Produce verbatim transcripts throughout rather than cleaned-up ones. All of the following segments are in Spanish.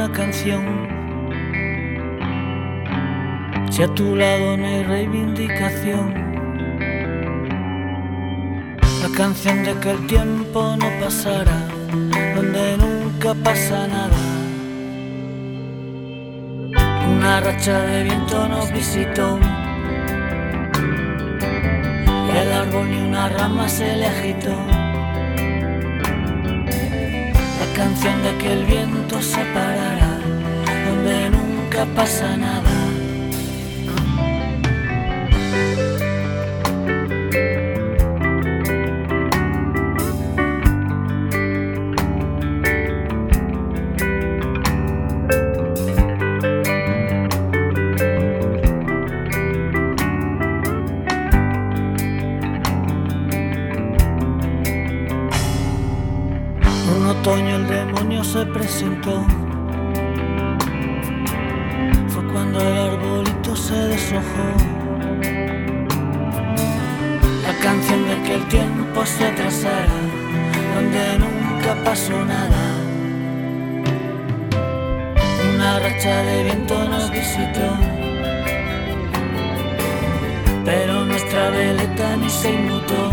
una canción. Si a tu lado no hay reivindicación, la canción de que el tiempo no pasará, donde nunca pasa nada. Una racha de viento nos visitó, y el árbol ni una rama se le agitó. La canción de que el viento se parará, donde nunca pasa nada. Otoño el demonio se presentó, fue cuando el arbolito se deshojó. La canción de que el tiempo se atrasara, donde nunca pasó nada. Una racha de viento nos visitó, pero nuestra veleta ni se inmutó.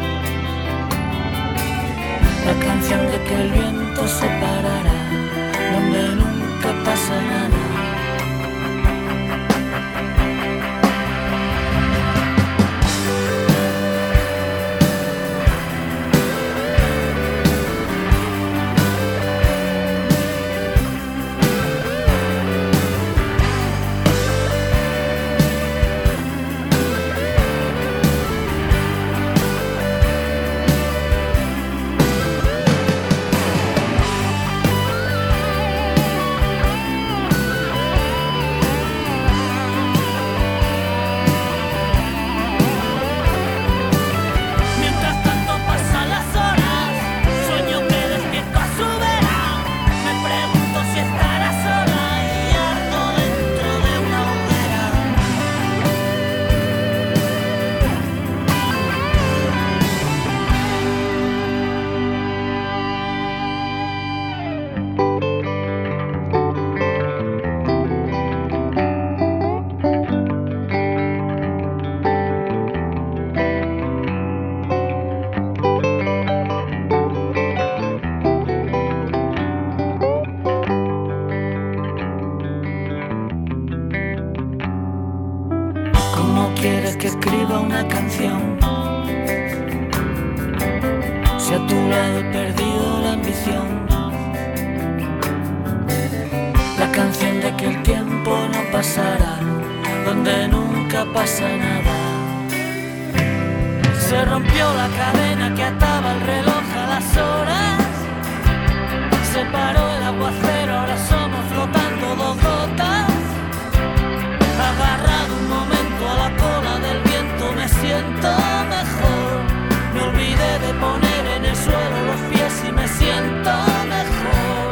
La canción de que el viento se parará, donde nunca pasa nada. Quieres que escriba una canción, si a tu lado he perdido la ambición. La canción de que el tiempo no pasará, donde nunca pasa nada. Se rompió la cadena que ataba el reloj a las horas, se paró el aguacero, ahora somos flotando dos gotas. Agarrado un momento a la cola del viento, me siento mejor. Me olvidé de poner en el suelo los pies y me siento mejor.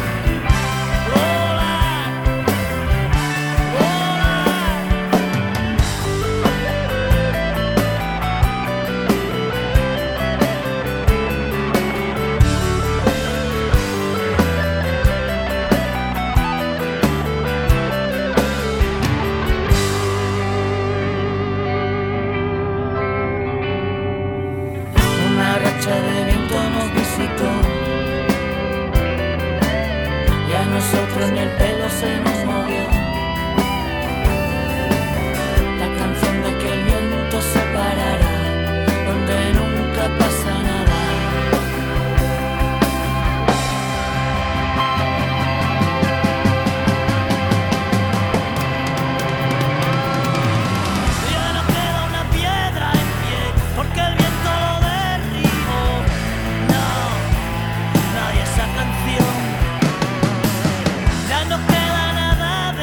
De viento nos visitó, y a nosotros ni el pelo se nos movió. La canción de que el viento se parará, donde nunca pasa nada. Ya no queda una piedra en pie, porque el viento lo derribó. Esa canción, ya no queda nada de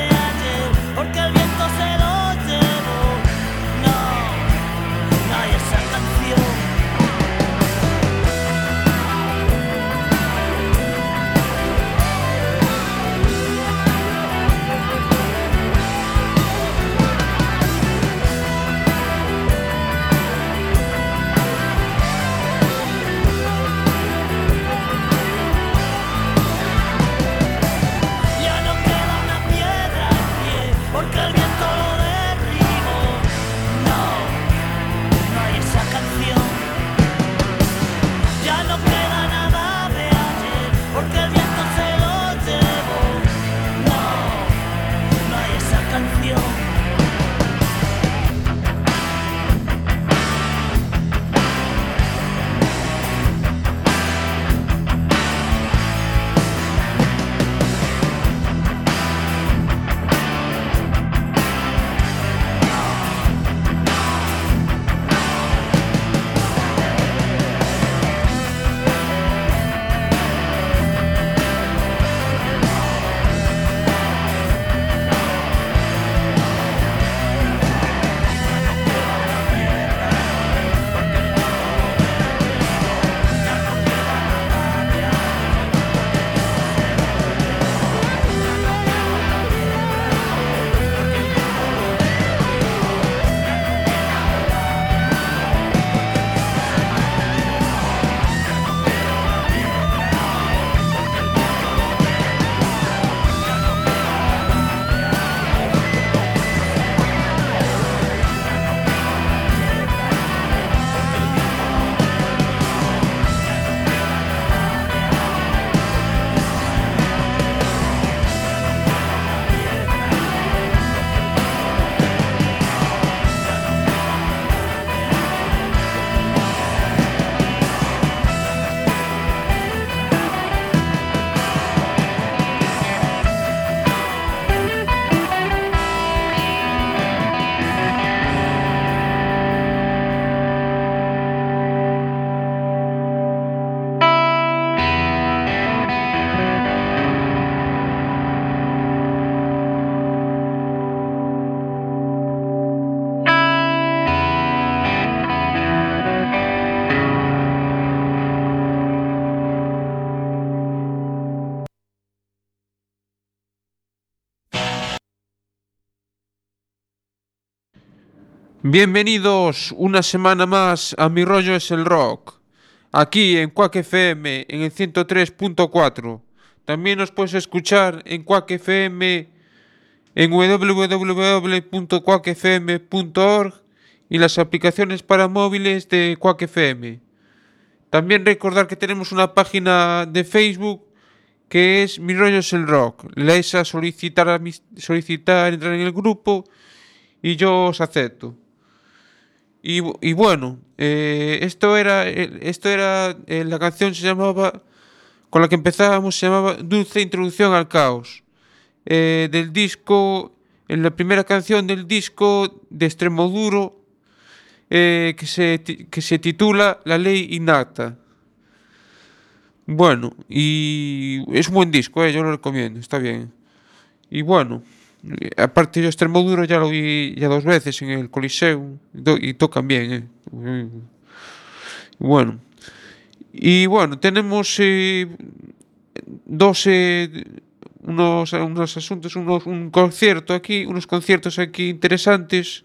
Bienvenidos una semana más a Mi Rollo es el Rock, aquí en Quack F M en el ciento tres punto cuatro. También nos puedes escuchar en Quack F M en w w w punto quack f m punto org y las aplicaciones para móviles de Quack F M. También recordar que tenemos una página de Facebook que es Mi Rollo es el Rock. Le dais a solicitar, a mis, solicitar entrar en el grupo y yo os acepto. Y, y bueno, eh, esto era, esto era eh, la canción se llamaba, con la que empezábamos, se llamaba Dulce Introducción al Caos, eh, del disco, en la primera canción del disco de Extremoduro, eh, que, se, que se titula La Ley Innata. Bueno, y es un buen disco, eh, yo lo recomiendo, está bien. Y bueno, aparte yo Extremoduro ya lo vi ya dos veces en el Coliseo y tocan bien, eh. Bueno, y bueno, tenemos eh, dos eh, unos, unos asuntos, unos, un concierto aquí, unos conciertos aquí interesantes.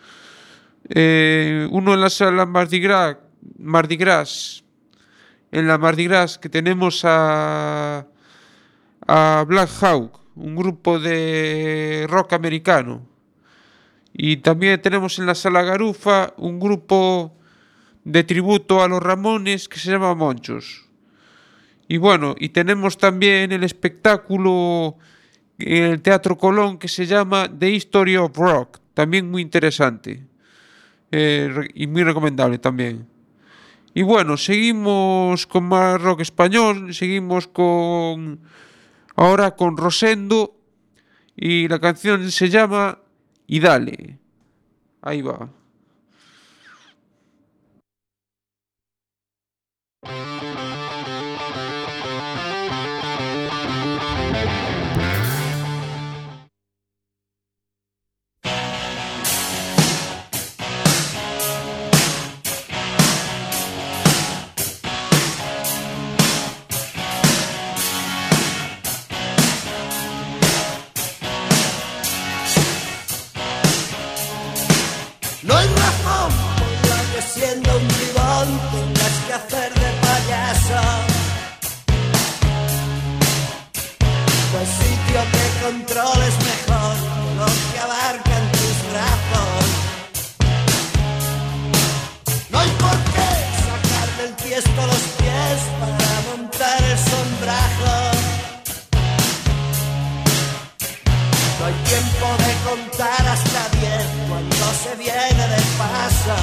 Eh, uno en la sala Mardi Gras, Mardi Gras, en la Mardi Gras, que tenemos a a Black Hawk, un grupo de rock americano. Y también tenemos en la Sala Garufa un grupo de tributo a los Ramones que se llama Monchos. Y bueno, y tenemos también el espectáculo en el Teatro Colón que se llama The History of Rock, también muy interesante, eh, y muy recomendable también. Y bueno, seguimos con más rock español, seguimos con... ahora con Rosendo, y la canción se llama Y Dale. Ahí va. No hay razón por la que siendo un bribón tengas que hacer de payaso. Pues sitio que controles mejor lo que abarcan tus brazos. No hay por qué sacar del tiesto los pies para montar el sombrajo. No hay tiempo de contar hasta diez cuando se viene de paso.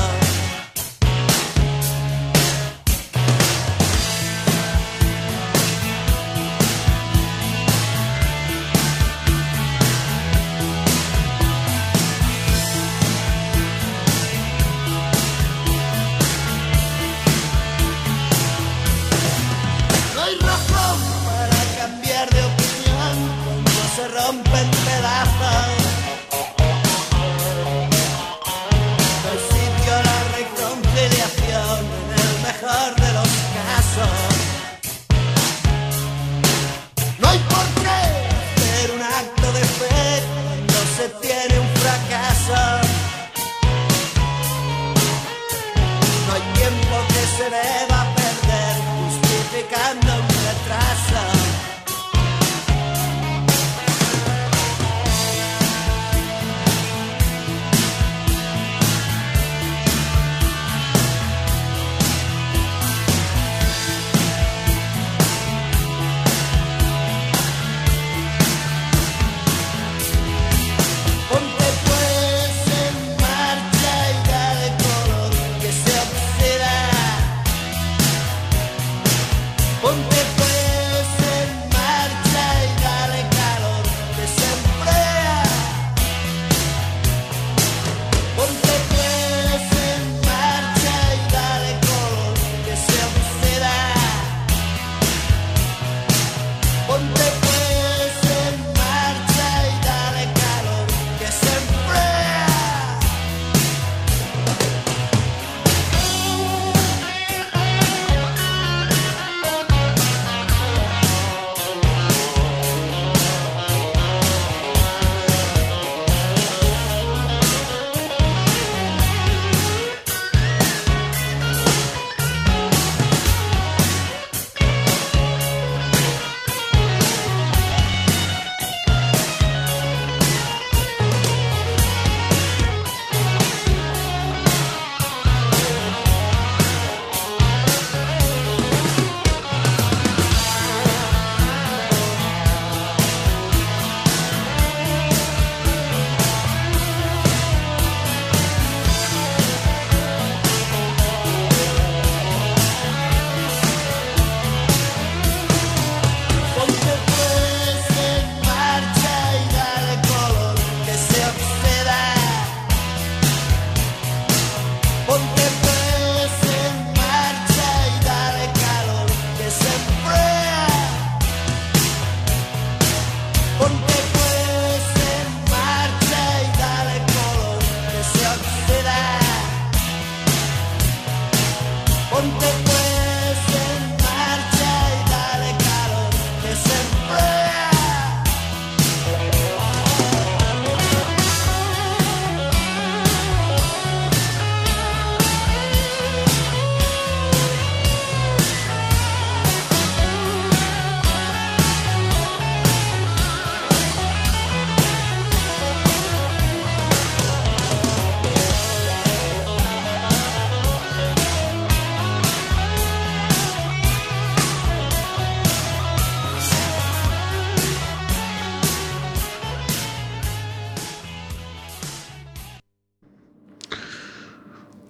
No hay razón para cambiar de opinión cuando se rompen pedazos. No hay sitio, la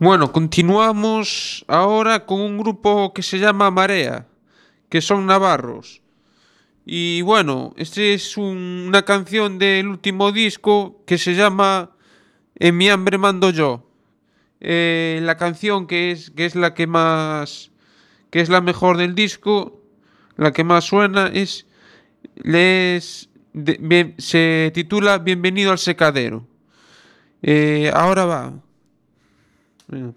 Bueno, continuamos ahora con un grupo que se llama Marea, que son navarros. Y bueno, esta es un- una canción del último disco que se llama En mi hambre mando yo. Eh, la canción que es, que es la que más, que es la mejor del disco, la que más suena es, les, de- bien- se titula Bienvenido al secadero. Eh, ahora va. Mira.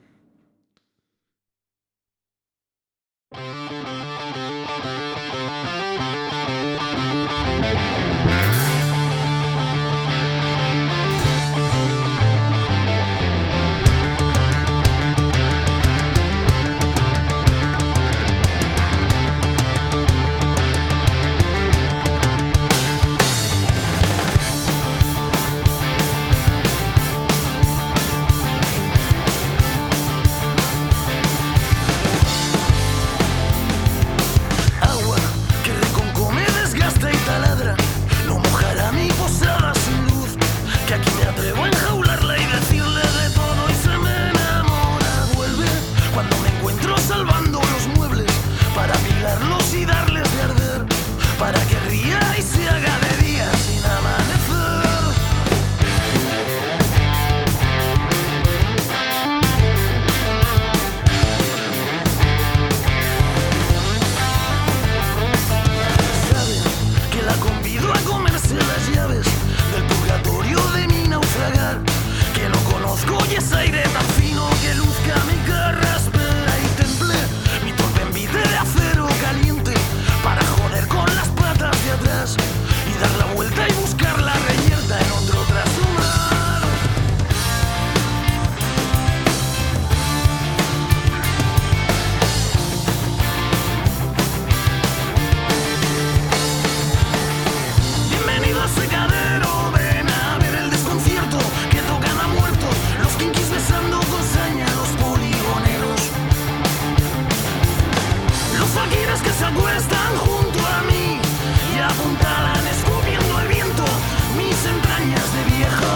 Agua que reconcome, desgasta y taladra. No mojará mi posada sin luz. Que aquí me atrevo a enjaularla y decirle de todo y se me enamora. Vuelve cuando me encuentro salvando los muebles para apilarlos y darles de arder. Para que ría y se haga de día sin amanecer. Sabe que la convido a comerse las llaves del purgatorio de mi naufragar. Que no conozco y es aire tan fino que luzca mi carraspera y temple mi torpe envite de acero caliente para joder con las patas de atrás y dar la vuelta y buscar la reyerta en otro trashumar. Bienvenido al secadero, ven a ver el desconcierto que tocan a muertos, los kinkis besando con saña a los poligoneros, los faquires que se acuestan junto a mí y apuntalan escupiendo el viento mis entrañas de viejo.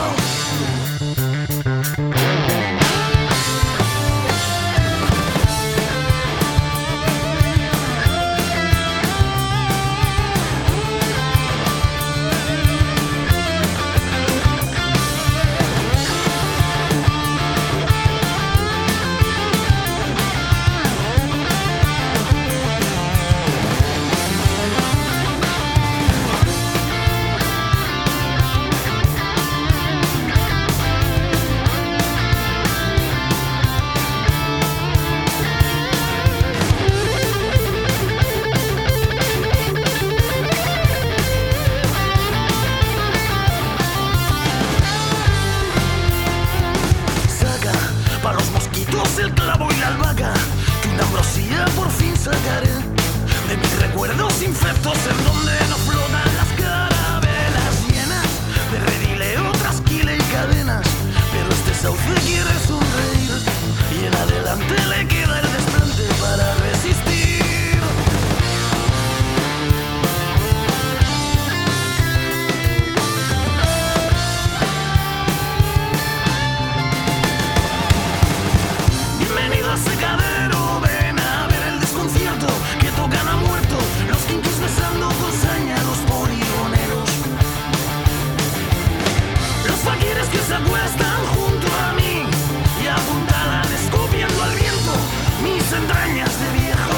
Saca pa' los mosquitos el clavo y la albahaca, que una ambrosía por fin sacaré de mis recuerdos infectos en donde no flotan las carabelas llenas de redileo, trasquile y cadenas. Pero este sauce quiere sonreír y en adelante le queda el desplante para resistir. Bienvenido al secadero, ven a ver el desconcierto que tocan a muertos, los kinkis besando con saña a los poligoneros, los faquires que se acuestan junto a mí y apuntalan escupiendo al viento mis entrañas de viejo.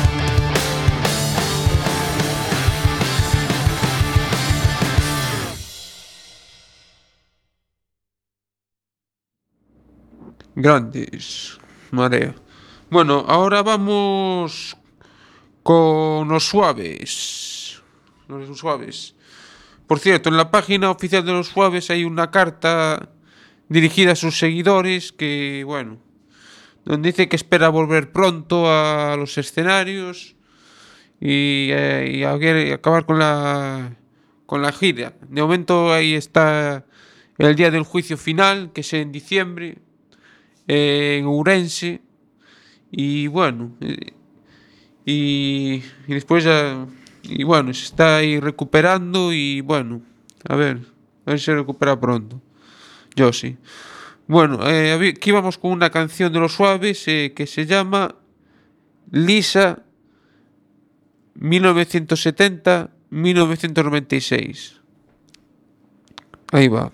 Grandes. Marea. Bueno, ahora vamos con los suaves. Los suaves. Por cierto, en la página oficial de los suaves hay una carta dirigida a sus seguidores que, bueno, donde dice que espera volver pronto a los escenarios y, eh, y a- y acabar con la con la gira. De momento ahí está el día del juicio final, que es en diciembre, eh, en Ourense. Y bueno, eh, y, y después ya, y bueno, se está ahí recuperando y bueno, a ver, a ver si se recupera pronto. Yo sí. Bueno, eh, aquí vamos con una canción de Los Suaves eh, que se llama Lisa mil novecientos setenta a mil novecientos noventa y seis. Ahí va.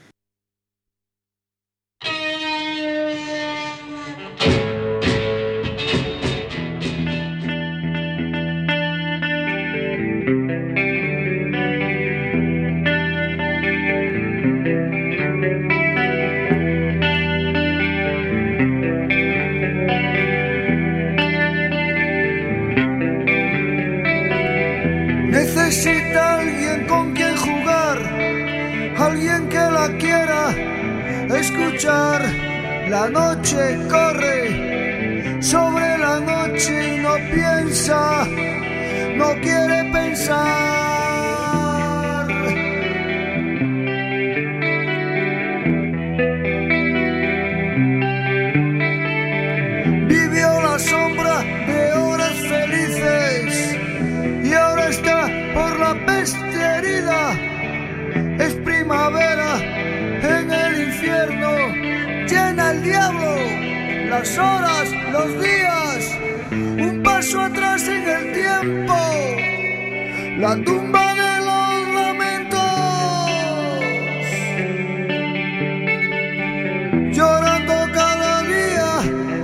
Necesita alguien con quien jugar, alguien que la quiera escuchar. La noche corre sobre la noche y no piensa, no quiere pensar. Vivió la sombra de horas felices y ahora está por la peste herida. Es primavera en el infierno, llena el diablo las horas, los días, un paso atrás en el tiempo, la tumba de los lamentos, llorando cada día,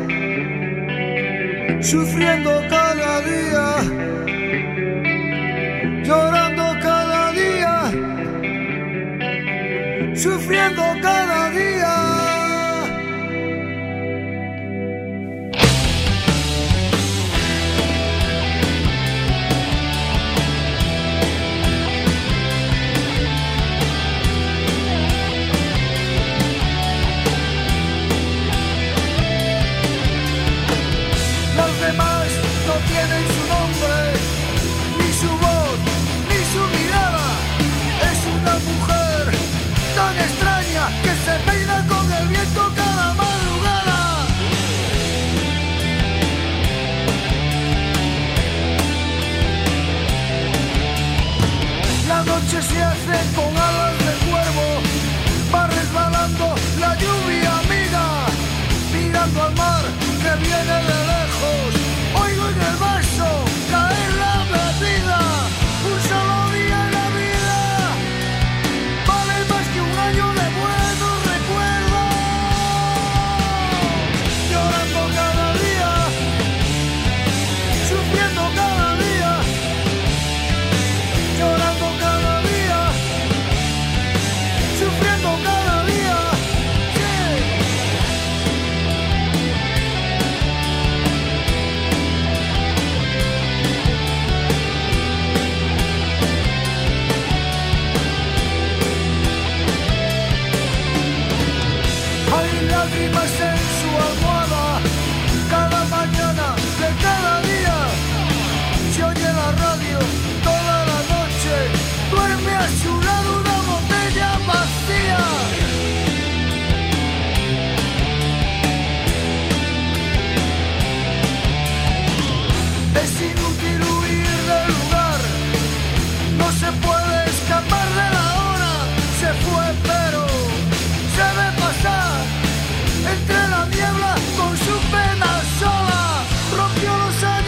sufriendo cada día, llorando cada día, sufriendo cada día. Los demás no tienen su nombre, ni su voz, ni su mirada. Es una mujer tan extraña que se peina con el viento cada madrugada. La noche se hace con alas de cuervo, va resbalando la lluvia amiga, mirando al mar que viene de lejos. Oigo en el vaso caer la bebida. Un solo día en la vida vale más que un año de buenos recuerdos. Llorando cada día, sufriendo cada día, llorando cada día, sufriendo cada día. Sí. Hay lágrimas en su almohada, cada mañana de cada día. Se oye la radio toda la noche, duerme a su lado una botella vacía. Es inútil huir del lugar, no se puede escapar de la hora. Se fue pero se ve pasar entre la niebla con su pena sola. Rompió los años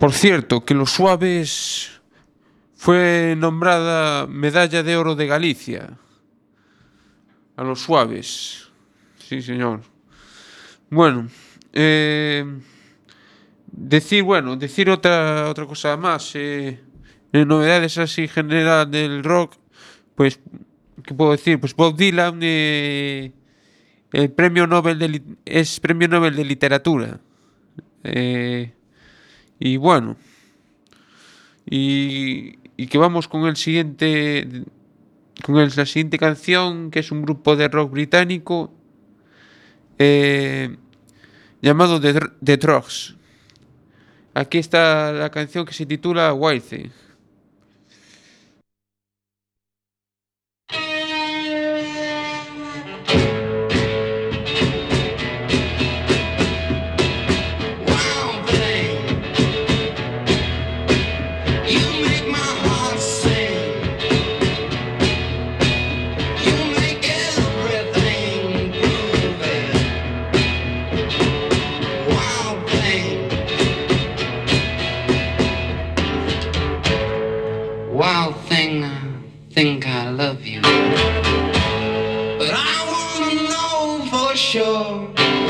Por cierto, que Los Suaves fue nombrada Medalla de Oro de Galicia. A Los Suaves. Sí, señor. Bueno, eh, decir, bueno, decir otra otra cosa más. Eh, eh, novedades así general del rock, pues, ¿qué puedo decir? Pues Bob Dylan eh, el premio Nobel de li- es premio Nobel de literatura. Eh, y bueno, y, y que vamos con el siguiente, con el- la siguiente canción, que es un grupo de rock británico eh, llamado The, Dr- The Drugs. Aquí está la canción que se titula Wild Thing. Wild thing, you make my heart sing. You make everything groovy. Wild thing, wild thing, I think I love you, but I wanna know for sure.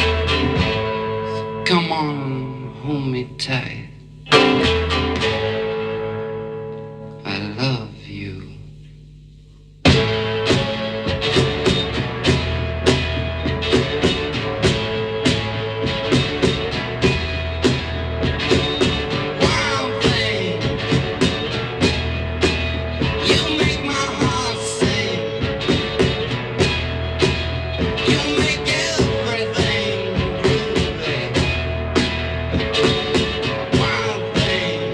Come on, hold me tight. I love you. Wild thing, you make my heart sing. You make everything groovy. Wild thing.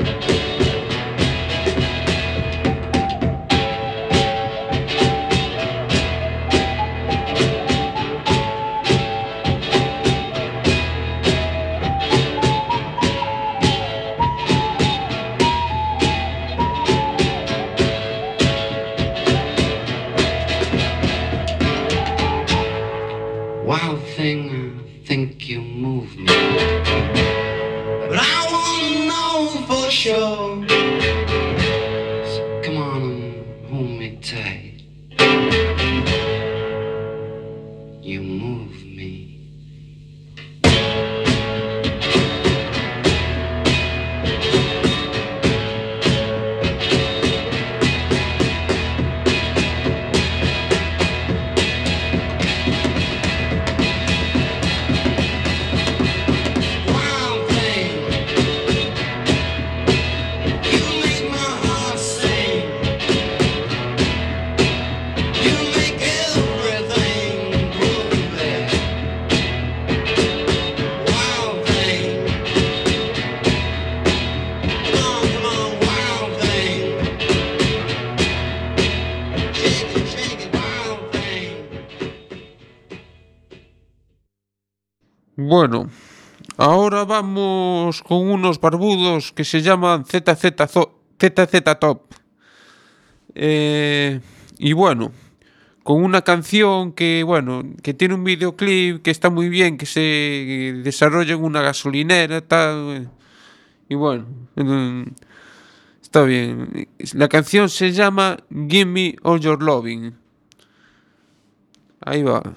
Wild thing, I think you move me, but I wanna know for sure. So come on and hold me tight. You move me. Wild thing, you make my heart sing. You make everything groovy. Wild thing, come on, come on, wild thing. Shake it, shake it, wild thing. Bueno, ahora vamos con unos barbudos que se llaman Z Z, Zo- Z Z Top. Eh, y bueno, con una canción que, bueno, que tiene un videoclip que está muy bien, que se desarrolla en una gasolinera, tal. Y bueno, mm, está bien. La canción se llama Give Me All Your Loving. Ahí va.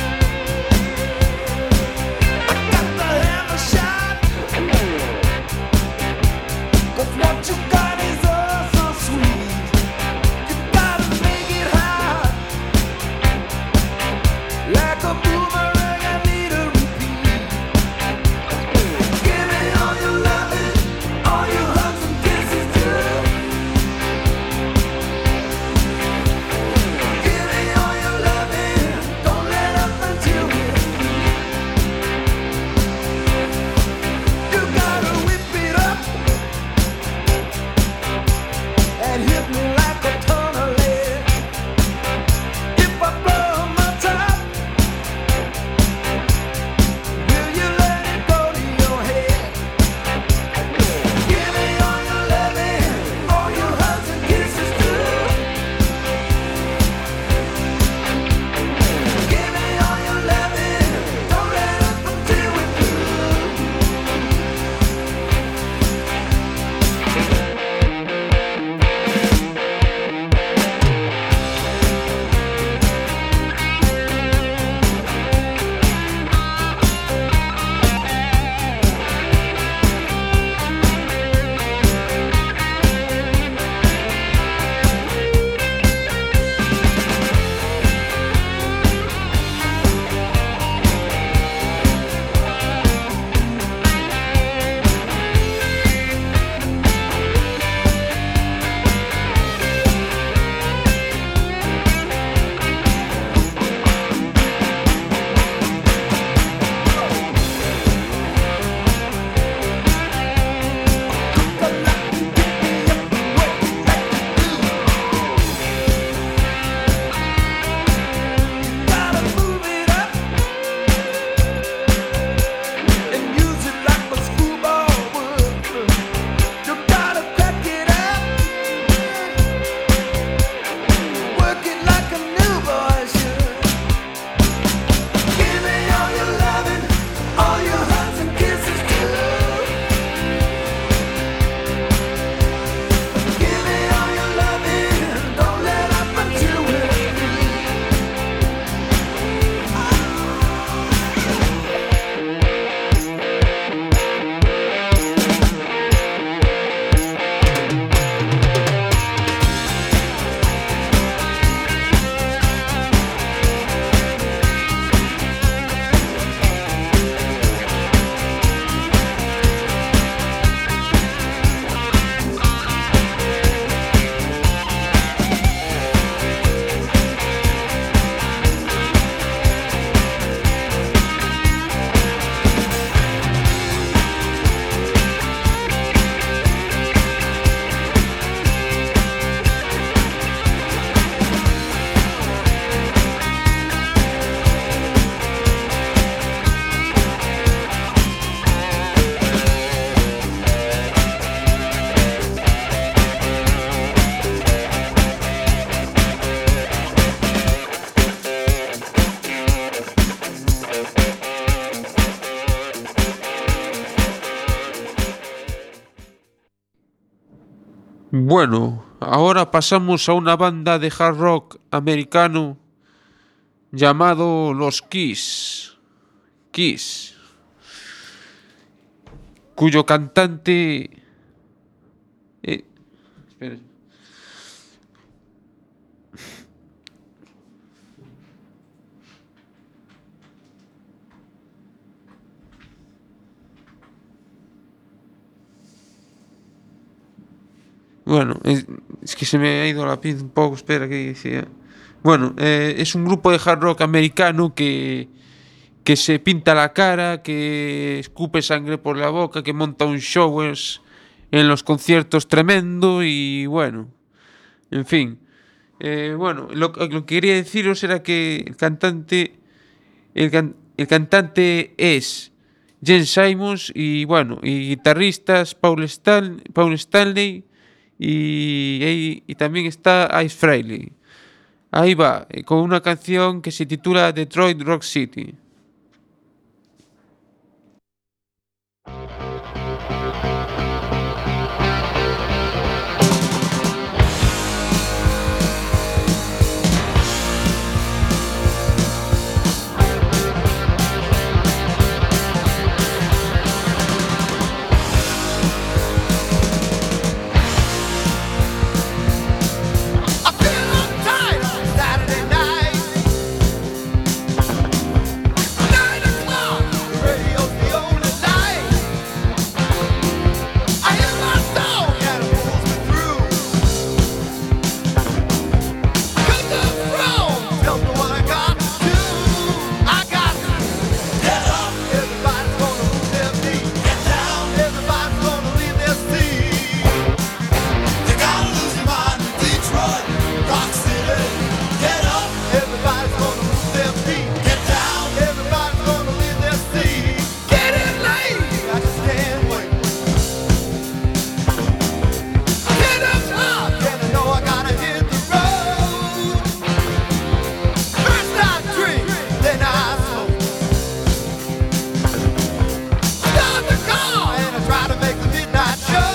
Got the hammer shot. Bueno, ahora pasamos a una banda de hard rock americano llamado los Kiss. Kiss, cuyo cantante... eh, espera. Bueno, es, es que se me ha ido la pinza un poco, espera, ¿qué decía? Bueno, eh, es un grupo de hard rock americano que, que se pinta la cara, que escupe sangre por la boca, que monta un show es- en los conciertos tremendo y bueno, en fin. Eh, bueno, lo, lo que quería deciros era que el cantante, el, can- el cantante es Gene Simons y bueno, y guitarristas Paul, Stan- Paul Stanley y, y- y también está Ice Frehley. Ahí va, eh, con una canción que se titula Detroit Rock City. I feel uptight on Saturday night. Nine o'clock, the radio's the only light. I hear my song and it pulls me through. Come to the throne, tell me what I got to do. I got to get up. Everybody's gonna move their feet. Get down. Everybody's gonna leave their seat. You gotta lose your mind in Detroit, Rock City. Get up. Everybody's gonna move their feet. Get down. Everybody's gonna leave their seat. Get in late. I just can't wait. Ten o'clock, and I know I gotta hit the road. First I drink, then I smoke. Start the car, and I try to make the midnight show.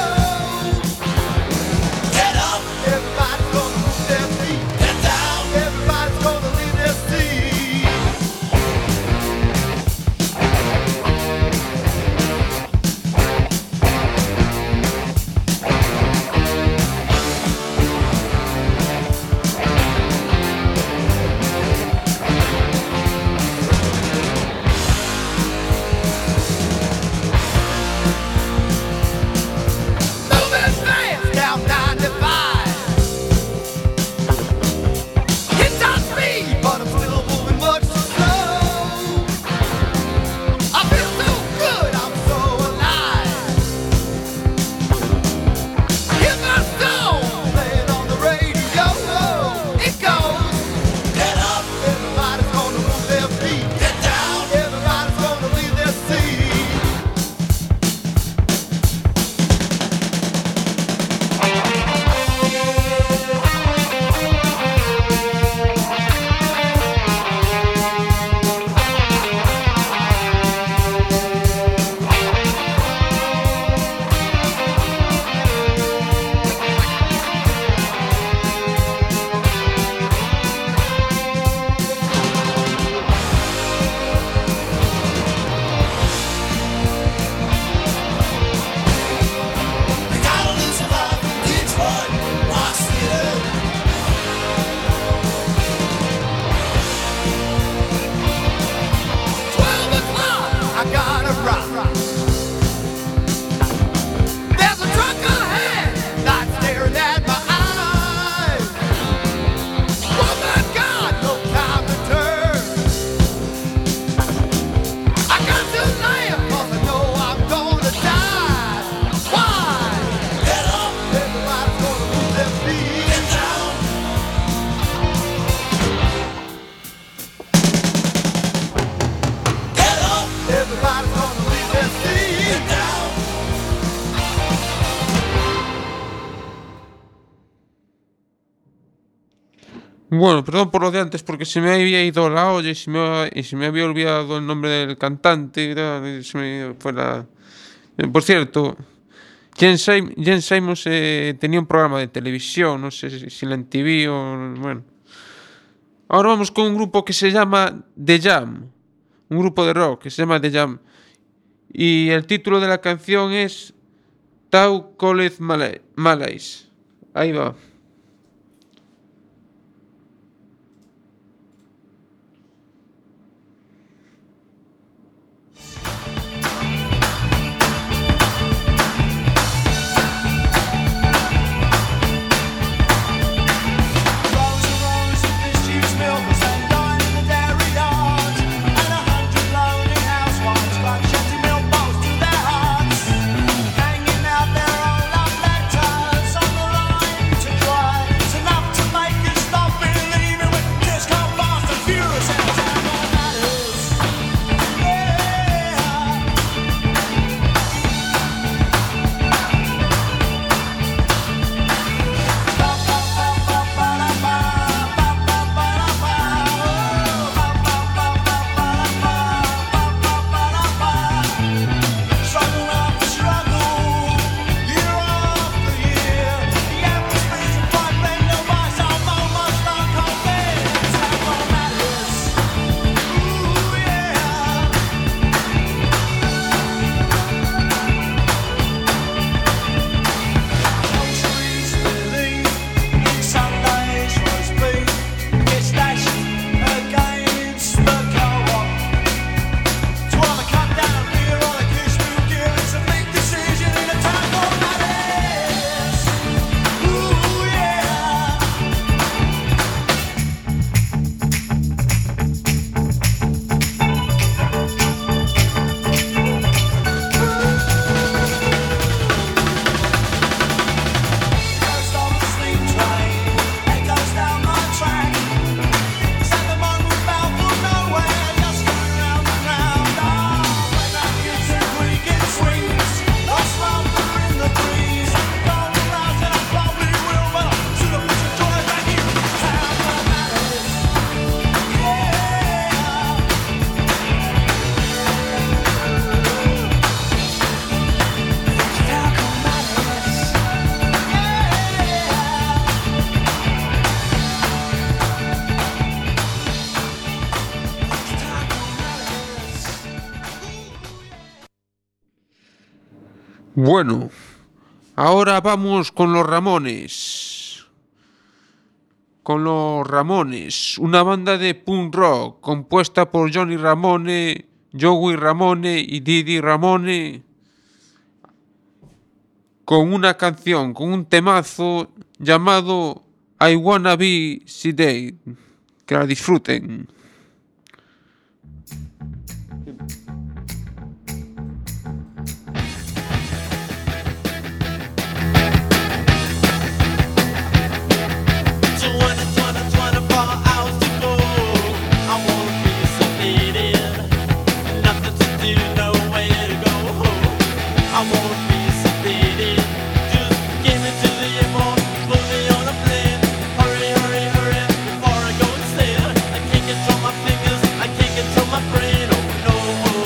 Get up. Everybody's gonna move their feet. Get down. Everybody's gonna leave their seat. Moving fast down ninety-five. Hit top speed, but I'm still moving much too slow. I feel so good, I'm so alive. Hear my song playing on the radio. It goes, get up. Everybody's gonna move their feet. Get down. Everybody's gonna leave their seat. You gotta lose your mind in Detroit, Rock City. Twelve o'clock, I gotta rock. There's a truck ahead, not staring at my eyes. Oh my God, no time to turn. I got to laugh 'cause I know I'm gonna die. Why? Get up. Everybody's gonna move their feet. Get down. Get up. Everybody's gonna leave their seat. Get down. Bueno, perdón por lo de antes porque se me había ido la olla y se me, y se me había olvidado el nombre del cantante y tal, y se me fue la... Eh, Por cierto, Jen, Sim- Jen Simmons eh, tenía un programa de televisión, no sé si, si la M T V o... Bueno. Ahora vamos con un grupo que se llama The Jam. Un grupo de rock que se llama The Jam. Y el título de la canción es Tau College Malays. Ahí va. Bueno, ahora vamos con los Ramones. Con los Ramones, una banda de punk rock compuesta por Johnny Ramone, Joey Ramone y Didi Ramone, con una canción, con un temazo llamado I Wanna Be Sedated. Que la disfruten. Before I go and say it, I can't control my fingers, I can't control my brain. Oh no.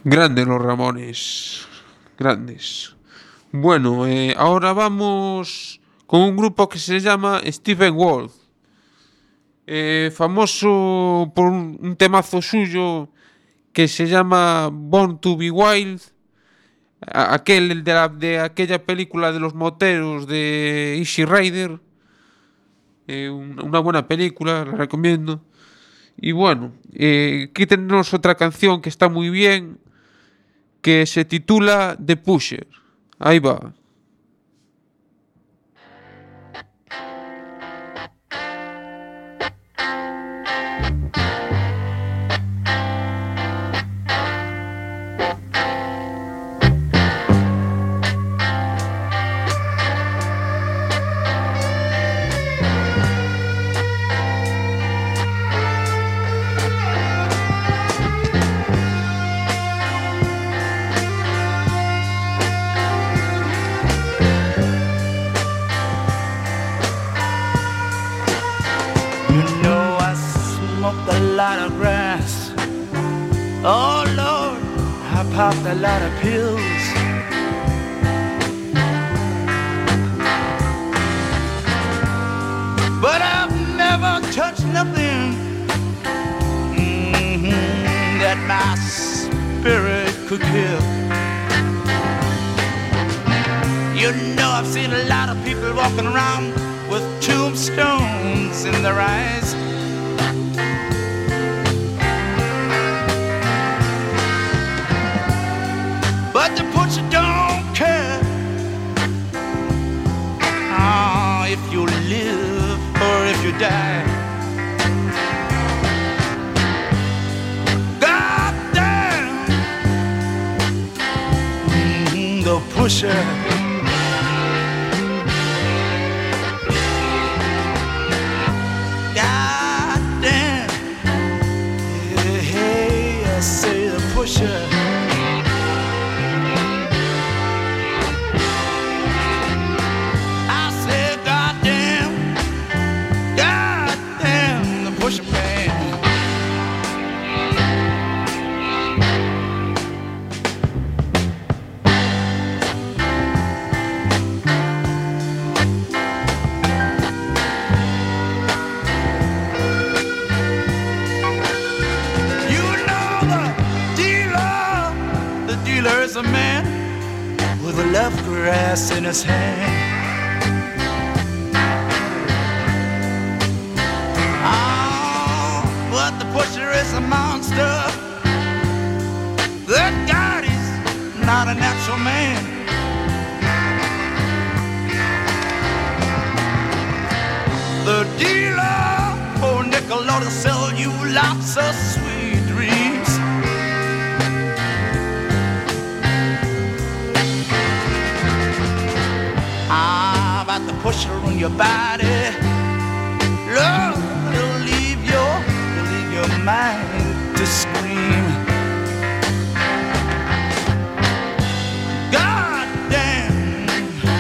Grandes los Ramones. Grandes. Bueno, eh, ahora vamos con un grupo que se llama Stephen Wolf. Eh, famoso por un, un temazo suyo que se llama Born to be Wild. A- aquel el de, la, de aquella película de los moteros de Easy Rider. Eh, un- una buena película, la recomiendo. Y bueno, eh, aquí tenemos otra canción que está muy bien, que se titula The Pusher. Ahí va. You know I smoked a lot of grass. Oh Lord, I popped a lot of pills. But I've never touched nothing mm-hmm, that my spirit could kill. You know I've seen a lot of people walking around with tombstones in their eyes. But the butcher don't care oh, if you live or if you die. God damn mm, the pusher. Pusher. I said, goddamn, goddamn, the pusher man. There's a man with a love grass in his hand. Oh, but the pusher is a monster. That God is not a natural man. The dealer, oh nickel, ought to sell you lots of sweet dreams. Ah, about the pusher on your body, love, it'll leave your, it'll leave your mind to scream. God damn,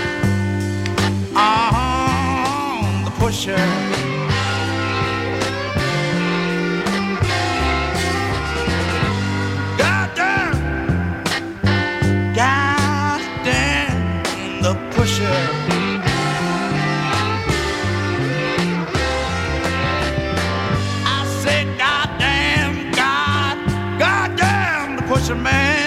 ah, the pusher. God damn, God damn, the pusher. I said, goddamn, God, goddamn, the pusher man.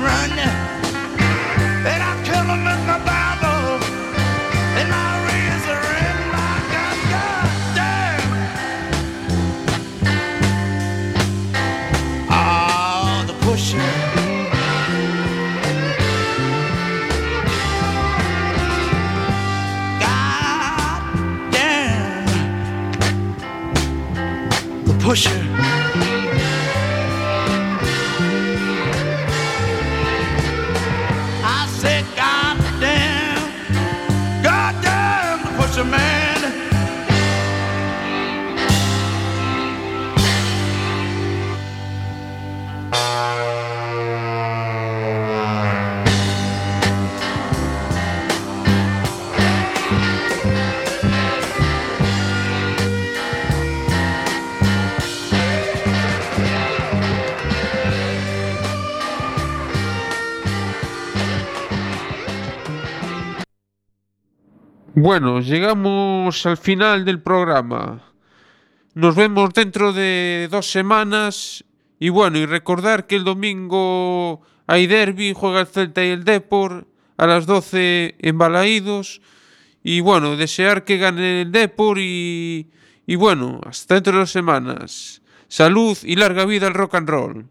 run. And I'll kill them with my Bible and my razor and my gun. God damn. Oh, the pusher. God damn. The pusher. Man, Bueno, llegamos al final del programa. Nos vemos dentro de dos semanas. Y bueno, y recordar que el domingo hay derbi, juega el Celta y el Depor a las doce en Balaídos. Y bueno, desear que gane el Depor y, y bueno, hasta dentro de dos semanas. Salud y larga vida al rock and roll.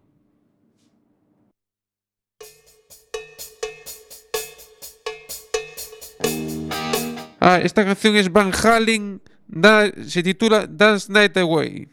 Ah, esta canción es Van Halen, da, se titula Dance Night Away.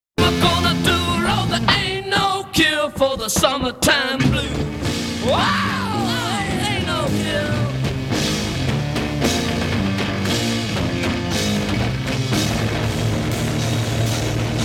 For the summertime blues. Wow!